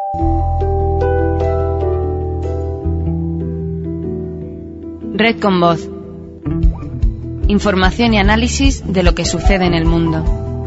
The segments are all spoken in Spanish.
Red con Voz. Información y análisis de lo que sucede en el mundo.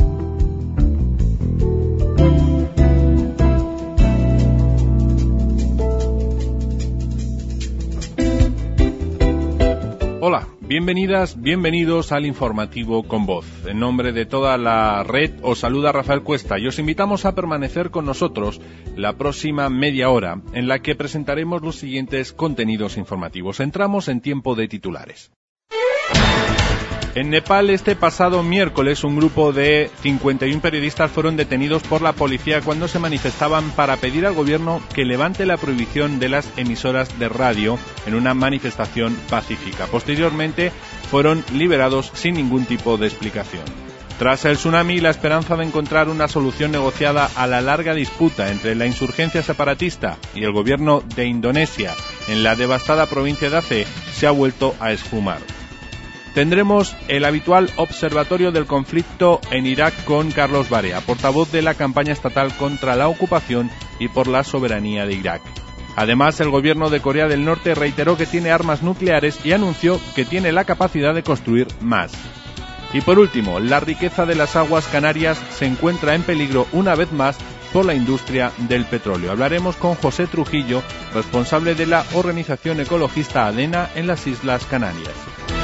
Hola, bienvenidas, bienvenidos al informativo con Voz. En nombre de toda la red os saluda Rafael Cuesta y os invitamos a permanecer con nosotros la próxima media hora, en la que presentaremos los siguientes contenidos informativos. Entramos en tiempo de titulares. En Nepal, este pasado miércoles, un grupo de 51 periodistas fueron detenidos por la policía cuando se manifestaban para pedir al gobierno que levante la prohibición de las emisoras de radio en una manifestación pacífica. Posteriormente, fueron liberados sin ningún tipo de explicación. Tras el tsunami, la esperanza de encontrar una solución negociada a la larga disputa entre la insurgencia separatista y el gobierno de Indonesia en la devastada provincia de Aceh se ha vuelto a esfumar. Tendremos el habitual observatorio del conflicto en Irak con Carlos Barea, portavoz de la campaña estatal contra la ocupación y por la soberanía de Irak. Además, el gobierno de Corea del Norte reiteró que tiene armas nucleares y anunció que tiene la capacidad de construir más. Y por último, la riqueza de las aguas canarias se encuentra en peligro una vez más por la industria del petróleo. Hablaremos con José Trujillo, responsable de la organización ecologista ADENA en las Islas Canarias.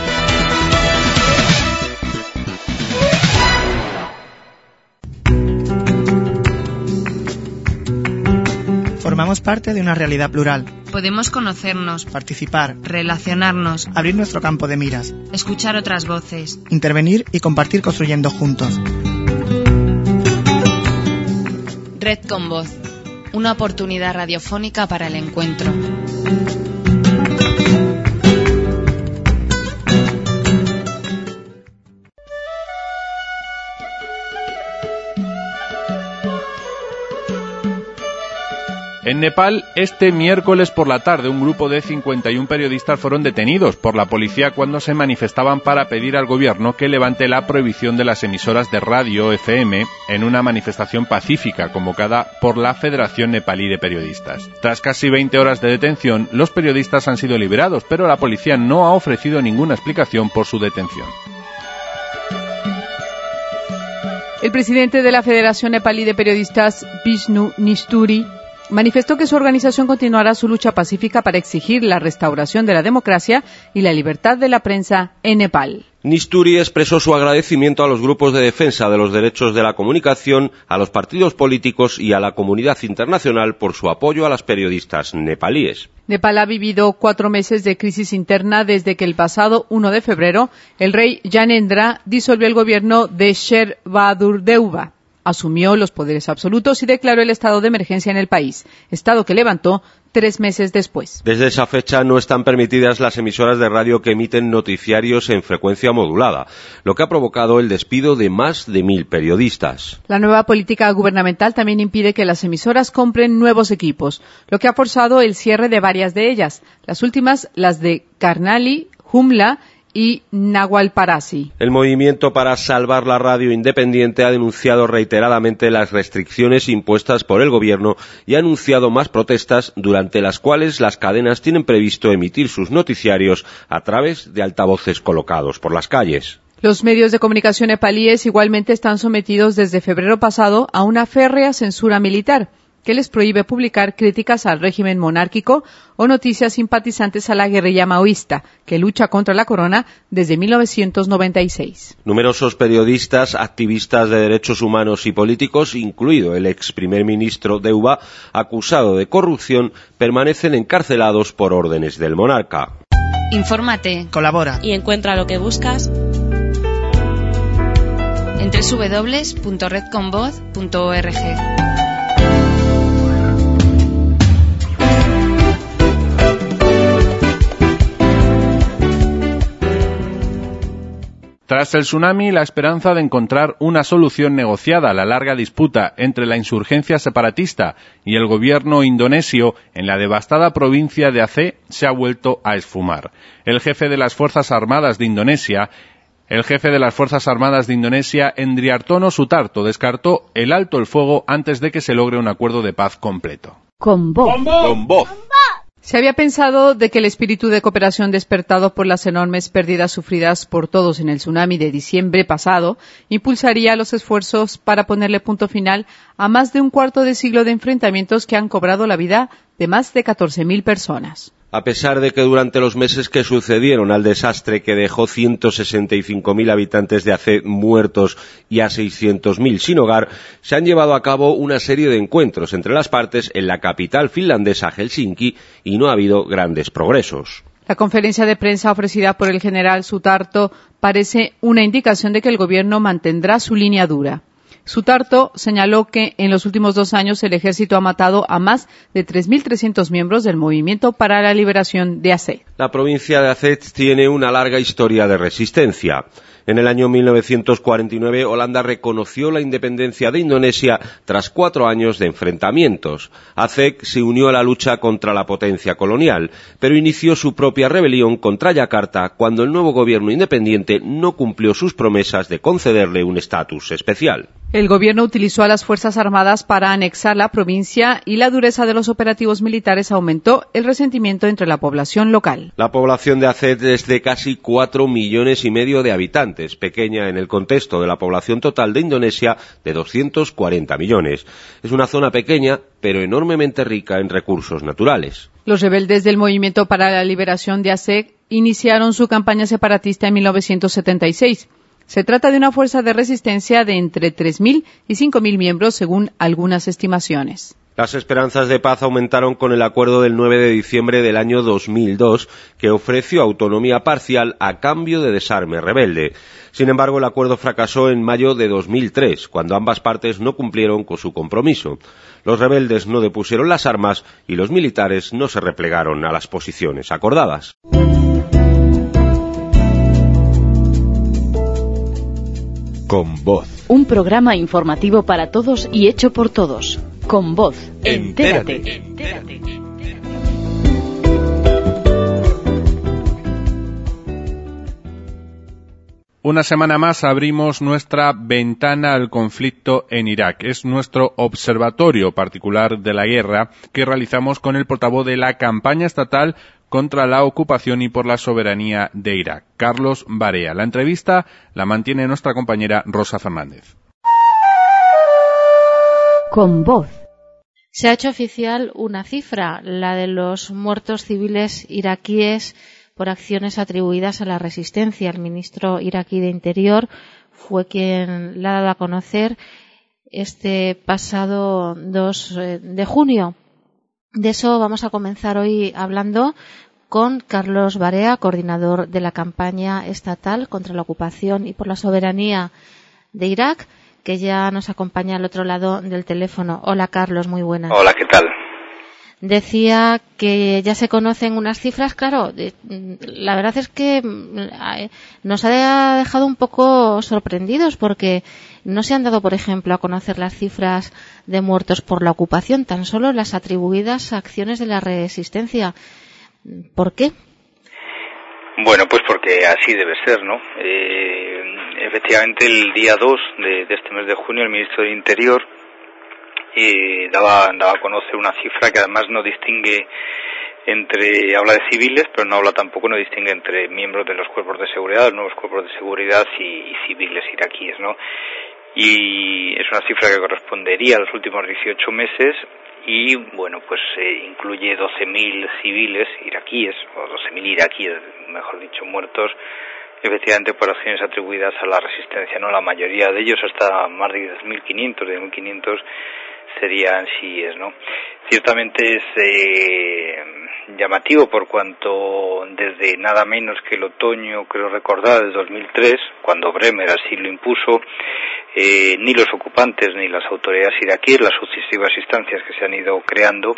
Formamos parte de una realidad plural. Podemos conocernos, participar, relacionarnos, abrir nuestro campo de miras, escuchar otras voces, intervenir y compartir construyendo juntos. Red con Voz, una oportunidad radiofónica para el encuentro. En Nepal, este miércoles por la tarde, un grupo de 51 periodistas fueron detenidos por la policía cuando se manifestaban para pedir al gobierno que levante la prohibición de las emisoras de radio FM en una manifestación pacífica convocada por la Federación Nepalí de Periodistas. Tras casi 20 horas de detención, los periodistas han sido liberados, pero la policía no ha ofrecido ninguna explicación por su detención. El presidente de la Federación Nepalí de Periodistas, Vishnu Nishturi, manifestó que su organización continuará su lucha pacífica para exigir la restauración de la democracia y la libertad de la prensa en Nepal. Nishturi expresó su agradecimiento a los grupos de defensa de los derechos de la comunicación, a los partidos políticos y a la comunidad internacional por su apoyo a las periodistas nepalíes. Nepal ha vivido 4 meses de crisis interna desde que el pasado 1 de febrero el rey Gyanendra disolvió el gobierno de Sher Bahadur Deuba. Asumió los poderes absolutos y declaró el estado de emergencia en el país, estado que levantó 3 meses después. Desde esa fecha no están permitidas las emisoras de radio que emiten noticiarios en frecuencia modulada, lo que ha provocado el despido de más de 1.000 periodistas. La nueva política gubernamental también impide que las emisoras compren nuevos equipos, lo que ha forzado el cierre de varias de ellas, las últimas las de Karnali, Jumla y Nagualparasi. El movimiento para salvar la radio independiente ha denunciado reiteradamente las restricciones impuestas por el gobierno y ha anunciado más protestas durante las cuales las cadenas tienen previsto emitir sus noticiarios a través de altavoces colocados por las calles. Los medios de comunicación nepalíes igualmente están sometidos desde febrero pasado a una férrea censura militar que les prohíbe publicar críticas al régimen monárquico o noticias simpatizantes a la guerrilla maoísta, que lucha contra la corona desde 1996. Numerosos periodistas, activistas de derechos humanos y políticos, incluido el ex primer ministro Deuba, acusado de corrupción, permanecen encarcelados por órdenes del monarca. Infórmate, colabora y encuentra lo que buscas en www.redconvoz.org. Tras el tsunami, la esperanza de encontrar una solución negociada a la larga disputa entre la insurgencia separatista y el gobierno indonesio en la devastada provincia de Aceh se ha vuelto a esfumar. El jefe de las Fuerzas Armadas de Indonesia El jefe de las Fuerzas Armadas de Indonesia, Endriartono Sutarto, descartó el alto el fuego antes de que se logre un acuerdo de paz completo. Con voz. Con voz. Se había pensado de que el espíritu de cooperación despertado por las enormes pérdidas sufridas por todos en el tsunami de diciembre pasado impulsaría los esfuerzos para ponerle punto final a más de un cuarto de siglo de enfrentamientos que han cobrado la vida de más de 14.000 personas. A pesar de que durante los meses que sucedieron al desastre que dejó 165.000 habitantes de Aceh muertos y a 600.000 sin hogar, se han llevado a cabo una serie de encuentros entre las partes en la capital finlandesa, Helsinki, y no ha habido grandes progresos. La conferencia de prensa ofrecida por el general Sutarto parece una indicación de que el gobierno mantendrá su línea dura. Sutarto señaló que en los últimos 2 años el ejército ha matado a más de 3.300 miembros del Movimiento para la Liberación de Aceh. La provincia de Aceh tiene una larga historia de resistencia. En el año 1949, Holanda reconoció la independencia de Indonesia tras 4 años de enfrentamientos. Aceh se unió a la lucha contra la potencia colonial, pero inició su propia rebelión contra Yakarta cuando el nuevo gobierno independiente no cumplió sus promesas de concederle un estatus especial. El gobierno utilizó a las Fuerzas Armadas para anexar la provincia y la dureza de los operativos militares aumentó el resentimiento entre la población local. La población de Aceh es de casi 4,5 millones de habitantes, pequeña en el contexto de la población total de Indonesia de 240 millones. Es una zona pequeña, pero enormemente rica en recursos naturales. Los rebeldes del Movimiento para la Liberación de Aceh iniciaron su campaña separatista en 1976. Se trata de una fuerza de resistencia de entre 3.000 y 5.000 miembros, según algunas estimaciones. Las esperanzas de paz aumentaron con el acuerdo del 9 de diciembre del año 2002, que ofreció autonomía parcial a cambio de desarme rebelde. Sin embargo, el acuerdo fracasó en mayo de 2003, cuando ambas partes no cumplieron con su compromiso. Los rebeldes no depusieron las armas y los militares no se replegaron a las posiciones acordadas. Con voz. Un programa informativo para todos y hecho por todos. Con voz. Entérate. Una semana más abrimos nuestra ventana al conflicto en Irak. Es nuestro observatorio particular de la guerra que realizamos con el portavoz de la campaña estatal contra la ocupación y por la soberanía de Irak, Carlos Barea. La entrevista la mantiene nuestra compañera Rosa Fernández. Con voz. Se ha hecho oficial una cifra, la de los muertos civiles iraquíes por acciones atribuidas a la resistencia. El ministro iraquí de Interior fue quien la ha dado a conocer este pasado 2 de junio. De eso vamos a comenzar hoy hablando con Carlos Barea, coordinador de la campaña estatal contra la ocupación y por la soberanía de Irak, que ya nos acompaña al otro lado del teléfono. Hola, Carlos, muy buenas. Hola, ¿qué tal? Decía que ya se conocen unas cifras, claro, la verdad es que nos ha dejado un poco sorprendidos porque no se han dado, por ejemplo, a conocer las cifras de muertos por la ocupación, tan solo las atribuidas a acciones de la resistencia. ¿Por qué? Bueno, pues porque así debe ser, ¿no? Efectivamente, el día 2 de este mes de junio, el ministro del Interior daba a conocer una cifra que además no distingue habla de civiles, pero no distingue entre miembros de los cuerpos de seguridad, los nuevos cuerpos de seguridad y civiles iraquíes, ¿no? Y es una cifra que correspondería a los últimos 18 meses y, bueno, pues incluye 12.000 civiles iraquíes, o 12.000 iraquíes, mejor dicho, muertos, efectivamente por acciones atribuidas a la resistencia, ¿no? La mayoría de ellos, hasta más de 1.500 serían chiíes, ¿no? Ciertamente es llamativo por cuanto desde nada menos que el otoño, creo recordar, del 2003, cuando Bremer así lo impuso, ni los ocupantes ni las autoridades iraquíes, las sucesivas instancias que se han ido creando,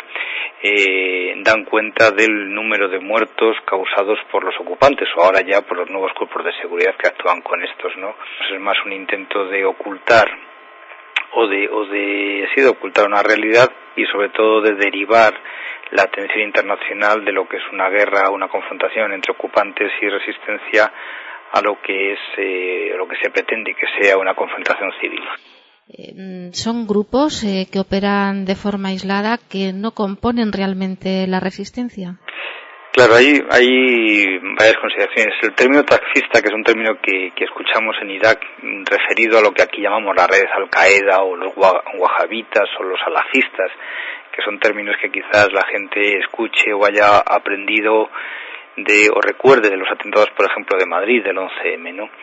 dan cuenta del número de muertos causados por los ocupantes, o ahora ya por los nuevos cuerpos de seguridad que actúan con estos, ¿no? Pues es más un intento de ocultar o de ocultar una realidad y sobre todo de derivar la atención internacional de lo que es una guerra, una confrontación entre ocupantes y resistencia a lo que se pretende que sea una confrontación civil. Son grupos que operan de forma aislada, que no componen realmente la resistencia. Claro, hay varias consideraciones. El término takfista, que es un término que escuchamos en Irak, referido a lo que aquí llamamos las redes Al-Qaeda o los wahabitas o los salafistas, que son términos que quizás la gente escuche o haya aprendido o recuerde de los atentados, por ejemplo, de Madrid, del 11M, ¿no?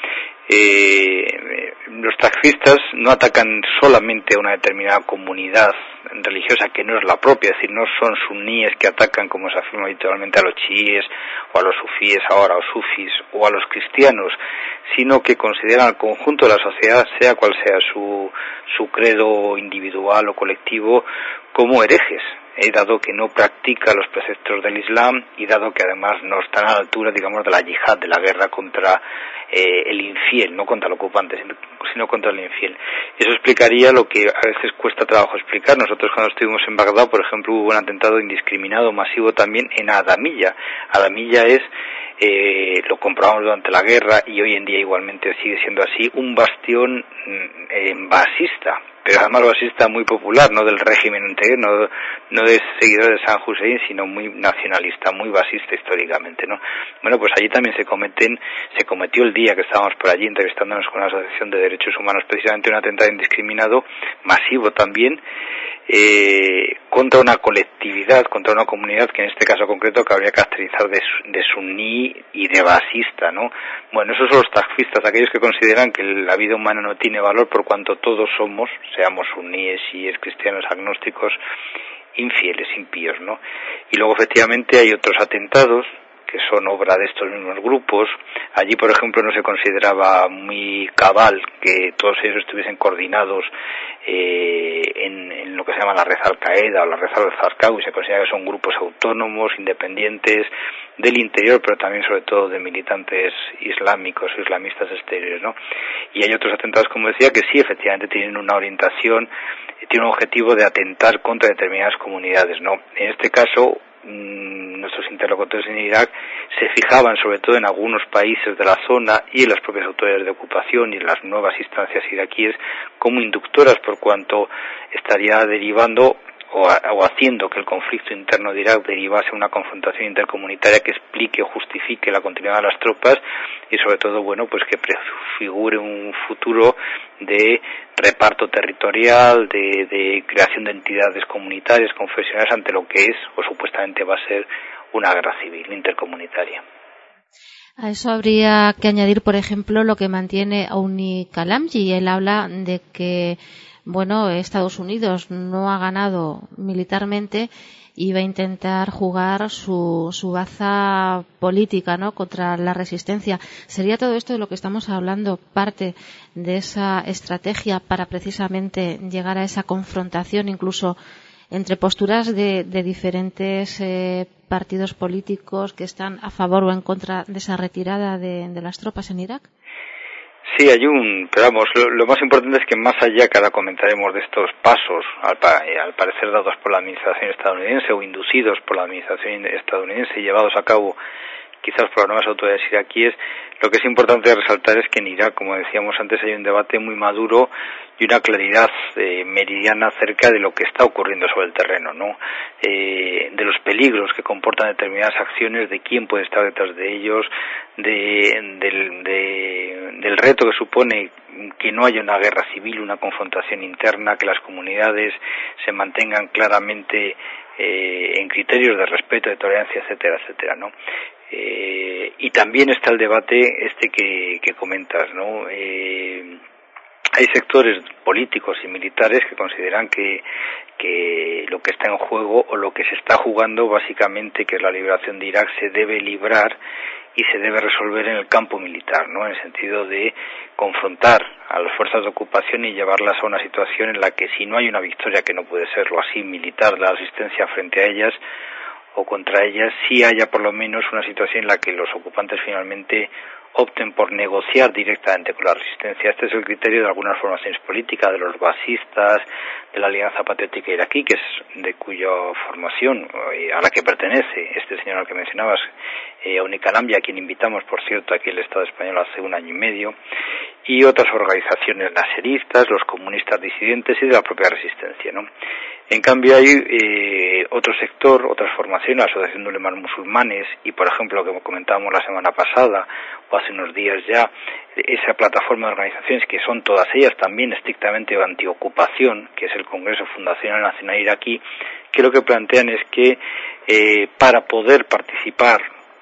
Los takfistas no atacan solamente a una determinada comunidad religiosa que no es la propia, es decir, no son suníes que atacan, como se afirma habitualmente, a los chiíes o a los sufíes ahora, o sufis, o a los cristianos, sino que consideran al conjunto de la sociedad, sea cual sea su credo individual o colectivo, como herejes, dado que no practica los preceptos del Islam y dado que además no están a la altura, digamos, de la yihad, de la guerra contra el infiel, no contra el ocupante, sino contra el infiel. Eso explicaría lo que a veces cuesta trabajo explicar. Nosotros cuando estuvimos en Bagdad, por ejemplo, hubo un atentado indiscriminado masivo también en Adamilla. Adamilla es, lo comprobamos durante la guerra y hoy en día igualmente sigue siendo así, un bastión basista, pero además basista muy popular, no del régimen anterior, no de seguidores de San Hussein, sino muy nacionalista, muy basista históricamente, ¿no? Bueno, pues allí también se cometió el día que estábamos por allí entrevistándonos con la Asociación de Derechos Humanos, precisamente un atentado indiscriminado, masivo también, contra una colectividad, contra una comunidad que en este caso concreto cabría caracterizar de suní y de basista, ¿no? Bueno, esos son los takfistas, aquellos que consideran que la vida humana no tiene valor por cuanto todos somos, seamos suníes, chiíes, cristianos, agnósticos, infieles, impíos, ¿no? Y luego efectivamente hay otros atentados que son obra de estos mismos grupos. Allí, por ejemplo, no se consideraba muy cabal que todos ellos estuviesen coordinados en lo que se llama la red Al-Qaeda o la red Al-Zarqawi. Se considera que son grupos autónomos, independientes, del interior, pero también sobre todo de militantes islámicos o islamistas exteriores, ¿no? Y hay otros atentados, como decía, que sí, efectivamente tienen una orientación, tienen un objetivo de atentar contra determinadas comunidades, ¿no? En este caso, nuestros interlocutores en Irak se fijaban sobre todo en algunos países de la zona y en las propias autoridades de ocupación y en las nuevas instancias iraquíes como inductoras, por cuanto estaría derivando o haciendo que el conflicto interno de Irak derivase en una confrontación intercomunitaria que explique o justifique la continuidad de las tropas y sobre todo, bueno, pues que prefigure un futuro de reparto territorial, de creación de entidades comunitarias, confesionales ante lo que es o supuestamente va a ser una guerra civil intercomunitaria. A eso habría que añadir, por ejemplo, lo que mantiene Auni Kalamji. Él habla de que Estados Unidos no ha ganado militarmente y va a intentar jugar su baza política, ¿no?, contra la resistencia. ¿Sería todo esto de lo que estamos hablando parte de esa estrategia para precisamente llegar a esa confrontación, incluso entre posturas de diferentes partidos políticos que están a favor o en contra de esa retirada de las tropas en Irak? Sí, pero vamos, lo más importante es que más allá que ahora comentaremos de estos pasos, al parecer dados por la administración estadounidense o inducidos por la administración estadounidense y llevados a cabo quizás por las nuevas autoridades iraquíes, lo que es importante resaltar es que en Irak, como decíamos antes, hay un debate muy maduro y una claridad meridiana acerca de lo que está ocurriendo sobre el terreno, ¿no? De los peligros que comportan determinadas acciones, de quién puede estar detrás de ellos, del reto que supone que no haya una guerra civil, una confrontación interna, que las comunidades se mantengan claramente en criterios de respeto, de tolerancia, etcétera, etcétera, ¿no? Y también está el debate que comentas, ¿no? Hay sectores políticos y militares que consideran que lo que está en juego o lo que se está jugando básicamente, que es la liberación de Irak, se debe librar y se debe resolver en el campo militar, ¿no? En el sentido de confrontar a las fuerzas de ocupación y llevarlas a una situación en la que, si no hay una victoria, que no puede serlo así, militar, la resistencia frente a ellas o contra ellas, sí haya por lo menos una situación en la que los ocupantes finalmente opten por negociar directamente con la resistencia. Este es el criterio de algunas formaciones políticas, de los basistas, de la Alianza Patriótica Iraquí, que es de cuya formación, a la que pertenece este señor al que mencionabas, Unicalambi, a quien invitamos, por cierto, aquí el Estado español hace 1 año y medio, y otras organizaciones naseristas, los comunistas disidentes y de la propia resistencia, ¿no? En cambio hay otro sector, otras formaciones, la Asociación de Ulemas Musulmanes y, por ejemplo, lo que comentábamos la semana pasada o hace unos días ya, esa plataforma de organizaciones que son todas ellas también estrictamente antiocupación, que es el Congreso Fundacional Nacional Iraquí, que lo que plantean es que para poder participar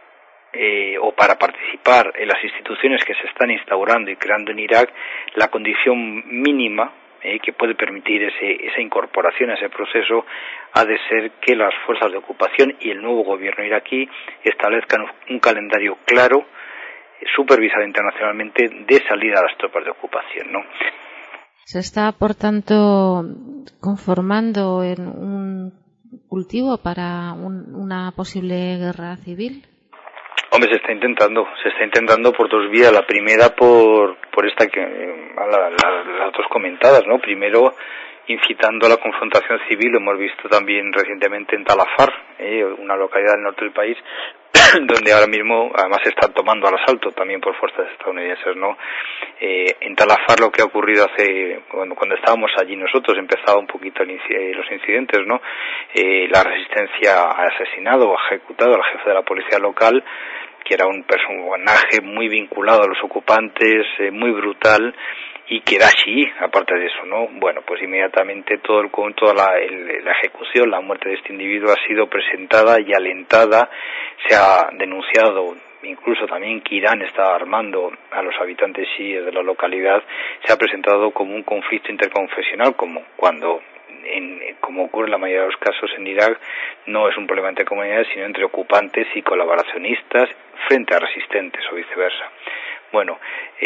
para participar en las instituciones que se están instaurando y creando en Irak, la condición mínima que puede permitir esa incorporación a ese proceso ha de ser que las fuerzas de ocupación y el nuevo gobierno iraquí establezcan un calendario claro, supervisado internacionalmente, de salida a las tropas de ocupación, ¿no? ¿Se está, por tanto, conformando en un cultivo para una posible guerra civil? Hombre, se está intentando por 2 vías. La primera por esta que las 2 comentadas, ¿no? Primero, incitando a la confrontación civil. Lo hemos visto también recientemente en Tal Afar, una localidad del norte del país, donde ahora mismo además se están tomando al asalto también por fuerzas estadounidenses, ¿no? En Tal Afar lo que ha ocurrido cuando estábamos allí nosotros, empezaba un poquito los incidentes, ¿no? La resistencia ha asesinado o ha ejecutado al jefe de la policía local, que era un personaje muy vinculado a los ocupantes, muy brutal, y que era chií, aparte de eso, ¿no? Bueno, pues inmediatamente toda la ejecución, la muerte de este individuo ha sido presentada y alentada. Se ha denunciado incluso también que Irán está armando a los habitantes chiíes de la localidad. Se ha presentado como un conflicto interconfesional, como ocurre en la mayoría de los casos en Irak, no es un problema entre comunidades, sino entre ocupantes y colaboracionistas frente a resistentes o viceversa. Bueno,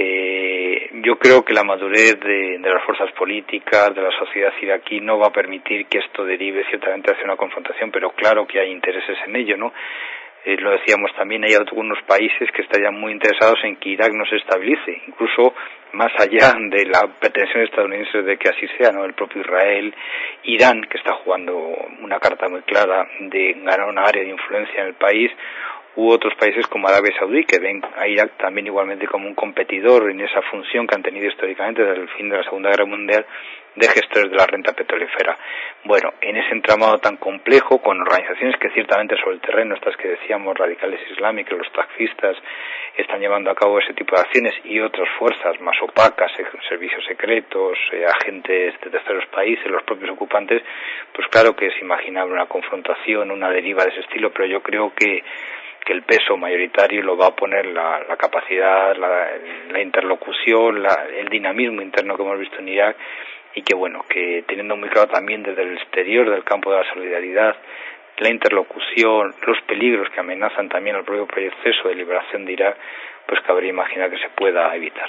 yo creo que la madurez de las fuerzas políticas, de la sociedad iraquí, no va a permitir que esto derive ciertamente hacia una confrontación, pero claro que hay intereses en ello, ¿no? Lo decíamos también, hay algunos países que estarían muy interesados en que Irak no se estabilice, incluso más allá de la pretensión estadounidense de que así sea, ¿no? El propio Israel, Irán, que está jugando una carta muy clara de ganar una área de influencia en el país, u otros países como Arabia Saudí, que ven a Irak también igualmente como un competidor en esa función que han tenido históricamente desde el fin de la Segunda Guerra Mundial de gestores de la renta petrolífera. Bueno, en ese entramado tan complejo, con organizaciones que ciertamente sobre el terreno, estas que decíamos, radicales islámicos, los takfistas, están llevando a cabo ese tipo de acciones, y otras fuerzas más opacas, servicios secretos, agentes de terceros países, los propios ocupantes, pues claro que es imaginable una confrontación, una deriva de ese estilo, pero yo creo que el peso mayoritario lo va a poner la capacidad, la interlocución, el dinamismo interno que hemos visto en Irak, y que bueno, que teniendo muy claro también desde el exterior del campo de la solidaridad, la interlocución, los peligros que amenazan también al propio proceso de liberación de Irak, pues cabría imaginar que se pueda evitar.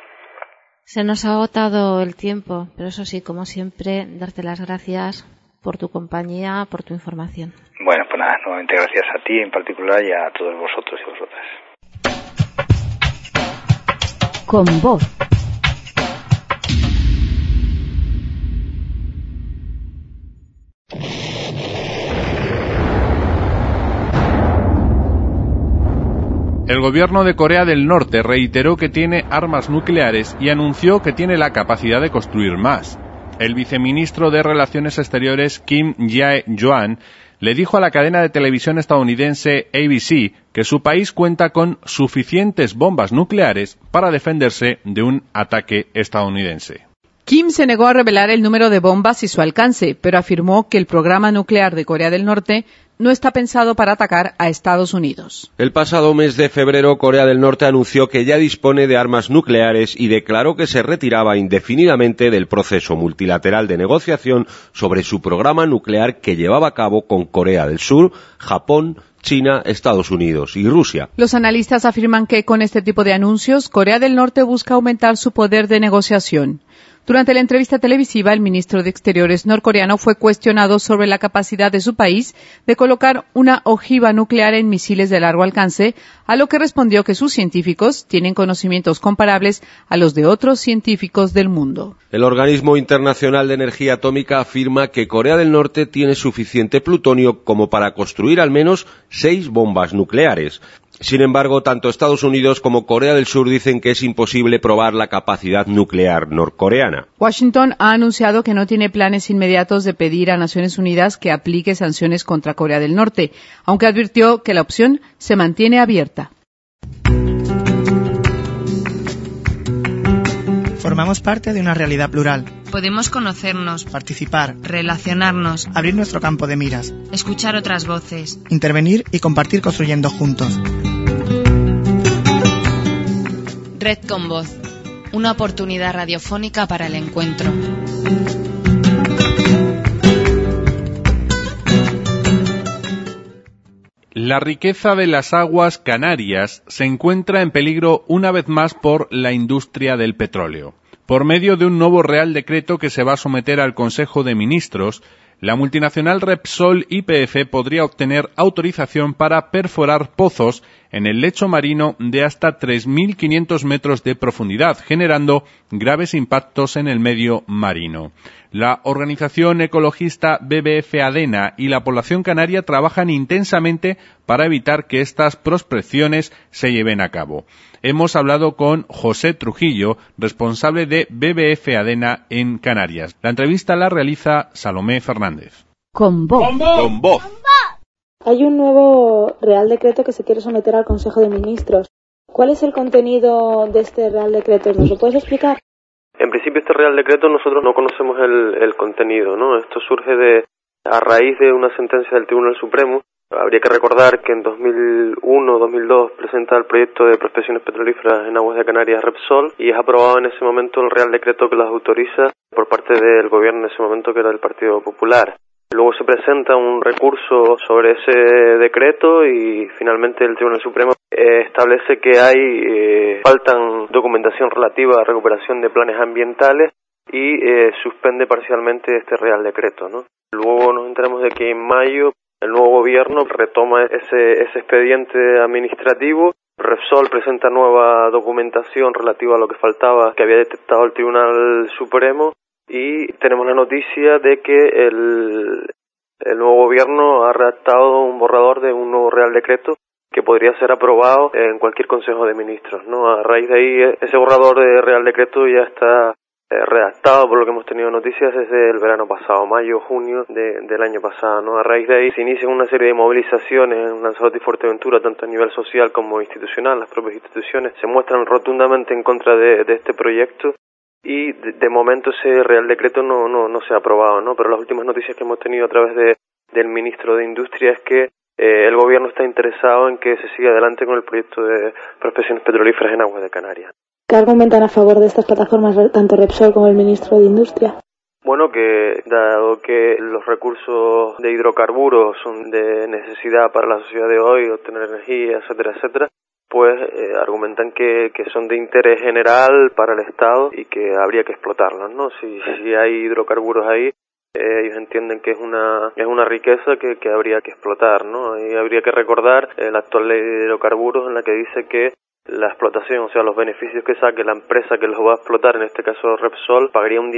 Se nos ha agotado el tiempo, pero eso sí, como siempre, darte las gracias por tu compañía, por tu información. Bueno, pues nada, nuevamente gracias a ti en particular y a todos vosotros y vosotras. Con Voz. El gobierno de Corea del Norte reiteró que tiene armas nucleares y anunció que tiene la capacidad de construir más. El viceministro de Relaciones Exteriores, Kim Jae-joan, le dijo a la cadena de televisión estadounidense ABC que su país cuenta con suficientes bombas nucleares para defenderse de un ataque estadounidense. Kim se negó a revelar el número de bombas y su alcance, pero afirmó que el programa nuclear de Corea del Norte no está pensado para atacar a Estados Unidos. El pasado mes de febrero, Corea del Norte anunció que ya dispone de armas nucleares y declaró que se retiraba indefinidamente del proceso multilateral de negociación sobre su programa nuclear que llevaba a cabo con Corea del Sur, Japón, China, Estados Unidos y Rusia. Los analistas afirman que con este tipo de anuncios, Corea del Norte busca aumentar su poder de negociación. Durante la entrevista televisiva, el ministro de Exteriores norcoreano fue cuestionado sobre la capacidad de su país de colocar una ojiva nuclear en misiles de largo alcance, a lo que respondió que sus científicos tienen conocimientos comparables a los de otros científicos del mundo. El Organismo Internacional de Energía Atómica afirma que Corea del Norte tiene suficiente plutonio como para construir al menos 6 bombas nucleares. Sin embargo, tanto Estados Unidos como Corea del Sur dicen que es imposible probar la capacidad nuclear norcoreana. Washington ha anunciado que no tiene planes inmediatos de pedir a Naciones Unidas que aplique sanciones contra Corea del Norte, aunque advirtió que la opción se mantiene abierta. Formamos parte de una realidad plural. Podemos conocernos, Participar, relacionarnos, abrir nuestro campo de miras, escuchar otras voces. intervenir y compartir construyendo juntos. Red con Voz, una oportunidad radiofónica para el encuentro. La riqueza de las aguas canarias se encuentra en peligro una vez más por la industria del petróleo. Por medio de un nuevo Real Decreto que se va a someter al Consejo de Ministros, la multinacional Repsol YPF podría obtener autorización para perforar pozos en el lecho marino de hasta 3.500 metros de profundidad, generando graves impactos en el medio marino. La organización ecologista BBF ADENA y la población canaria trabajan intensamente para evitar que estas prospecciones se lleven a cabo. Hemos hablado con José Trujillo, responsable de BBF ADENA en Canarias. La entrevista la realiza Salomé Fernández. Con voz. Con voz. Hay un nuevo Real Decreto que se quiere someter al Consejo de Ministros. ¿Cuál es el contenido de este Real Decreto? ¿Nos lo puedes explicar? En principio este Real Decreto nosotros no conocemos el contenido, ¿no? Esto surge a raíz de una sentencia del Tribunal Supremo. Habría que recordar que en 2001-2002 presenta el proyecto de prospecciones petrolíferas en aguas de Canarias Repsol y es aprobado en ese momento el Real Decreto que las autoriza por parte del gobierno en ese momento, que era del Partido Popular. Luego se presenta un recurso sobre ese decreto y finalmente el Tribunal Supremo establece que faltan documentación relativa a recuperación de planes ambientales y suspende parcialmente este Real Decreto, ¿no? Luego nos enteramos de que en mayo el nuevo gobierno retoma ese expediente administrativo. Repsol presenta nueva documentación relativa a lo que faltaba, que había detectado el Tribunal Supremo, y tenemos la noticia de que el nuevo gobierno ha redactado un borrador de un nuevo Real Decreto que podría ser aprobado en cualquier Consejo de Ministros, ¿no? A raíz de ahí, ese borrador de Real Decreto ya está redactado, por lo que hemos tenido noticias desde el verano pasado, mayo, junio del año pasado, ¿no? A raíz de ahí se inician una serie de movilizaciones en Lanzarote y Fuerteventura, tanto a nivel social como institucional. Las propias instituciones se muestran rotundamente en contra de este proyecto y de momento ese Real Decreto no se ha aprobado, ¿no? Pero las últimas noticias que hemos tenido a través del ministro de Industria es que el gobierno está interesado en que se siga adelante con el proyecto de prospecciones petrolíferas en aguas de Canarias. ¿Qué argumentan a favor de estas plataformas tanto Repsol como el ministro de Industria? Bueno, que dado que los recursos de hidrocarburos son de necesidad para la sociedad de hoy, obtener energía, etcétera, pues argumentan que son de interés general para el Estado y que habría que explotarlos, ¿no? Si hay hidrocarburos ahí, ellos entienden que es una riqueza que habría que explotar, ¿no? Y habría que recordar la actual ley de hidrocarburos, en la que dice que la explotación, o sea, los beneficios que saque la empresa que los va a explotar, en este caso Repsol, pagaría un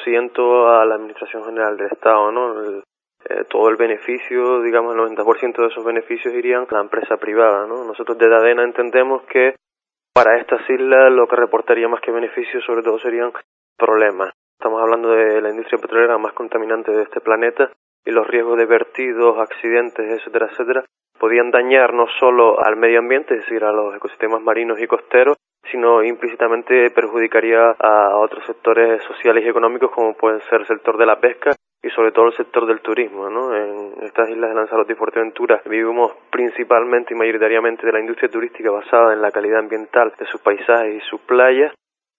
10% a la Administración General del Estado, ¿no? Todo el beneficio, digamos el 90% de esos beneficios irían a la empresa privada, ¿no? Nosotros desde ADENA entendemos que para estas islas lo que reportaría más que beneficios sobre todo serían problemas. Estamos hablando de la industria petrolera más contaminante de este planeta y los riesgos de vertidos, accidentes, etcétera, podían dañar no solo al medio ambiente, es decir, a los ecosistemas marinos y costeros, sino implícitamente perjudicaría a otros sectores sociales y económicos como pueden ser el sector de la pesca y sobre todo el sector del turismo, ¿no? En estas islas de Lanzarote y Fuerteventura vivimos principalmente y mayoritariamente de la industria turística basada en la calidad ambiental de sus paisajes y sus playas,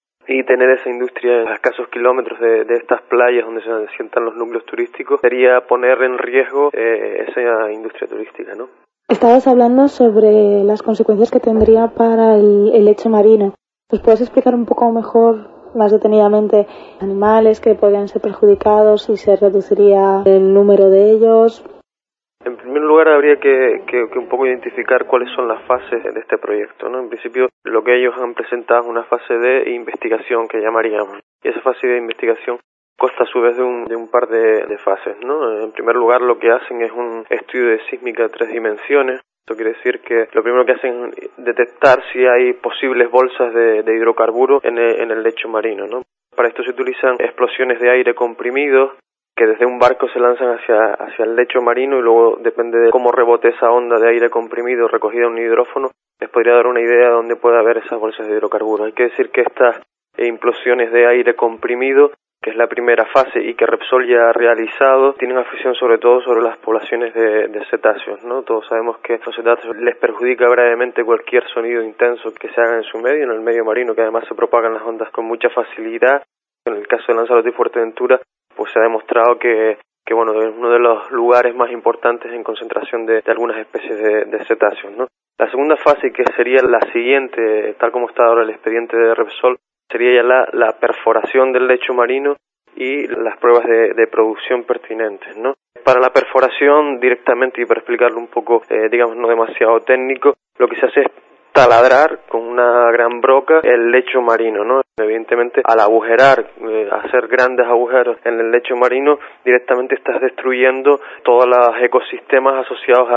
y tener esa industria a escasos kilómetros de estas playas donde se asientan los núcleos turísticos sería poner en riesgo esa industria turística, ¿no? Estabas hablando sobre las consecuencias que tendría para el lecho marino. ¿Nos puedes explicar un poco mejor más detenidamente animales que podrían ser perjudicados y se reduciría el número de ellos? En primer lugar, habría que un poco identificar cuáles son las fases de este proyecto, ¿no? En principio, lo que ellos han presentado es una fase de investigación que llamaríamos. Y esa fase de investigación consta a su vez de un par de fases, ¿no? En primer lugar, lo que hacen es un estudio de sísmica de 3 dimensiones. Esto quiere decir que lo primero que hacen es detectar si hay posibles bolsas de hidrocarburos en el lecho marino, ¿no? Para esto se utilizan explosiones de aire comprimido que desde un barco se lanzan hacia el lecho marino y luego, depende de cómo rebote esa onda de aire comprimido recogida en un hidrófono, les podría dar una idea de dónde puede haber esas bolsas de hidrocarburos. Hay que decir que estas implosiones de aire comprimido, que es la primera fase y que Repsol ya ha realizado, tienen afección sobre todo sobre las poblaciones de cetáceos, ¿no? Todos sabemos que a los cetáceos les perjudica gravemente cualquier sonido intenso que se haga en su medio, en el medio marino, que además se propagan las ondas con mucha facilidad. En el caso de Lanzarote y Fuerteventura, pues se ha demostrado que bueno, es uno de los lugares más importantes en concentración de algunas especies de cetáceos, ¿no? La segunda fase, que sería la siguiente, tal como está ahora el expediente de Repsol, sería ya la perforación del lecho marino y las pruebas de producción pertinentes, ¿no? Para la perforación directamente, y para explicarlo un poco, digamos, no demasiado técnico, lo que se hace es taladrar con una gran broca el lecho marino, ¿no? Evidentemente, al agujerar, hacer grandes agujeros en el lecho marino, directamente estás destruyendo todos los ecosistemas asociados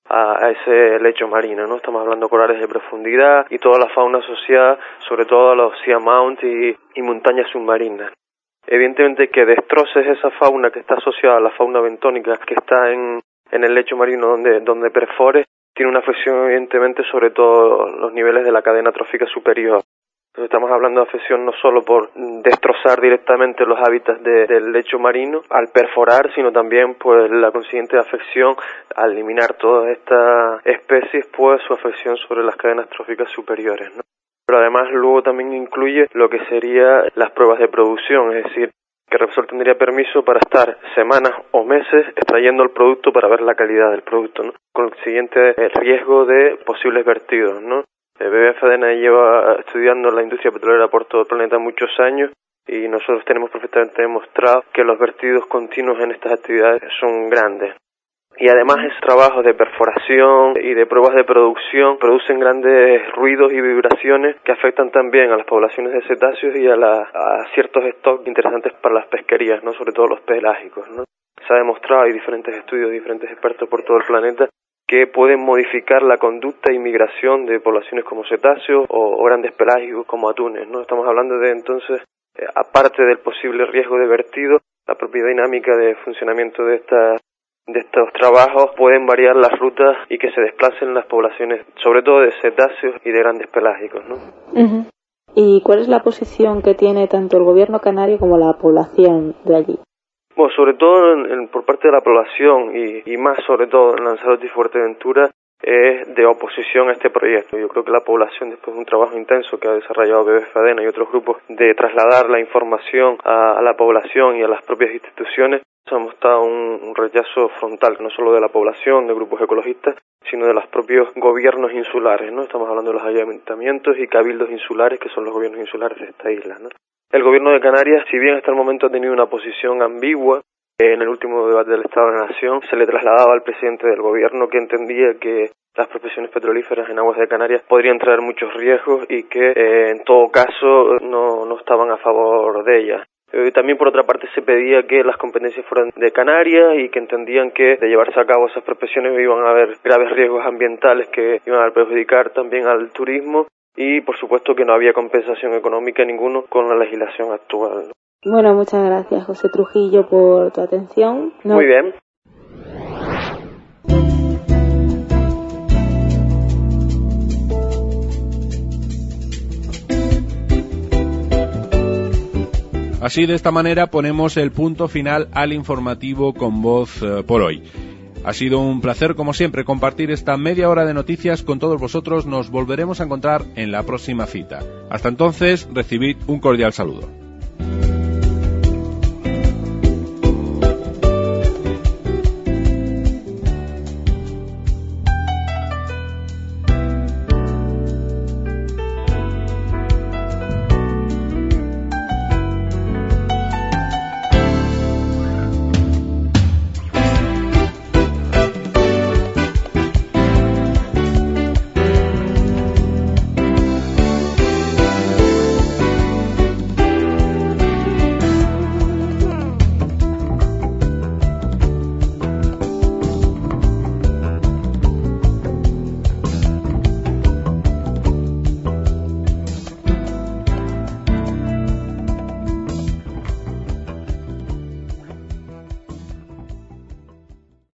a ese lecho marino, ¿no? Estamos hablando de corales de profundidad y toda la fauna asociada, sobre todo a los sea mounts y montañas submarinas. Evidentemente, que destroces esa fauna que está asociada a la fauna bentónica que está en el lecho marino donde perfores, tiene una afección evidentemente sobre todo los niveles de la cadena trófica superior. Entonces estamos hablando de afección no solo por destrozar directamente los hábitats del lecho marino al perforar, sino también pues la consiguiente afección al eliminar todas estas especies, pues su afección sobre las cadenas tróficas superiores, ¿no? Pero además luego también incluye lo que sería las pruebas de producción, es decir, que Repsol tendría permiso para estar semanas o meses extrayendo el producto para ver la calidad del producto, ¿no? Con el siguiente riesgo de posibles vertidos, ¿no? BBFADENA lleva estudiando la industria petrolera por todo el planeta muchos años y nosotros tenemos perfectamente demostrado que los vertidos continuos en estas actividades son grandes. Y además esos trabajos de perforación y de pruebas de producción producen grandes ruidos y vibraciones que afectan también a las poblaciones de cetáceos y a ciertos stocks interesantes para las pesquerías, ¿no? Sobre todo los pelágicos, ¿no? Se ha demostrado, hay diferentes estudios, diferentes expertos por todo el planeta, que pueden modificar la conducta y migración de poblaciones como cetáceos o grandes pelágicos como atunes, ¿no? Estamos hablando de entonces, aparte del posible riesgo de vertido, la propia dinámica de funcionamiento de estos trabajos pueden variar las rutas y que se desplacen las poblaciones, sobre todo de cetáceos y de grandes pelágicos, ¿no? Uh-huh. ¿Y cuál es la posición que tiene tanto el gobierno canario como la población de allí? Bueno, sobre todo por parte de la población y más sobre todo en Lanzarote y Fuerteventura es de oposición a este proyecto. Yo creo que la población, después de un trabajo intenso que ha desarrollado BBFADENA y otros grupos de trasladar la información a la población y a las propias instituciones, ha mostrado un rechazo frontal, no solo de la población, de grupos ecologistas, sino de los propios gobiernos insulares, ¿no? Estamos hablando de los ayuntamientos y cabildos insulares, que son los gobiernos insulares de esta isla, ¿no? El gobierno de Canarias, si bien hasta el momento ha tenido una posición ambigua, en el último debate del Estado de la Nación se le trasladaba al presidente del gobierno que entendía que las prospecciones petrolíferas en aguas de Canarias podrían traer muchos riesgos y que en todo caso no estaban a favor de ellas. También por otra parte se pedía que las competencias fueran de Canarias y que entendían que de llevarse a cabo esas prospecciones iban a haber graves riesgos ambientales que iban a perjudicar también al turismo y por supuesto que no había compensación económica ninguno con la legislación actual, ¿no? Bueno, muchas gracias José Trujillo por tu atención. Muy bien. Así, de esta manera, ponemos el punto final al informativo con voz por hoy. Ha sido un placer, como siempre, compartir esta media hora de noticias con todos vosotros. Nos volveremos a encontrar en la próxima cita. Hasta entonces, recibid un cordial saludo.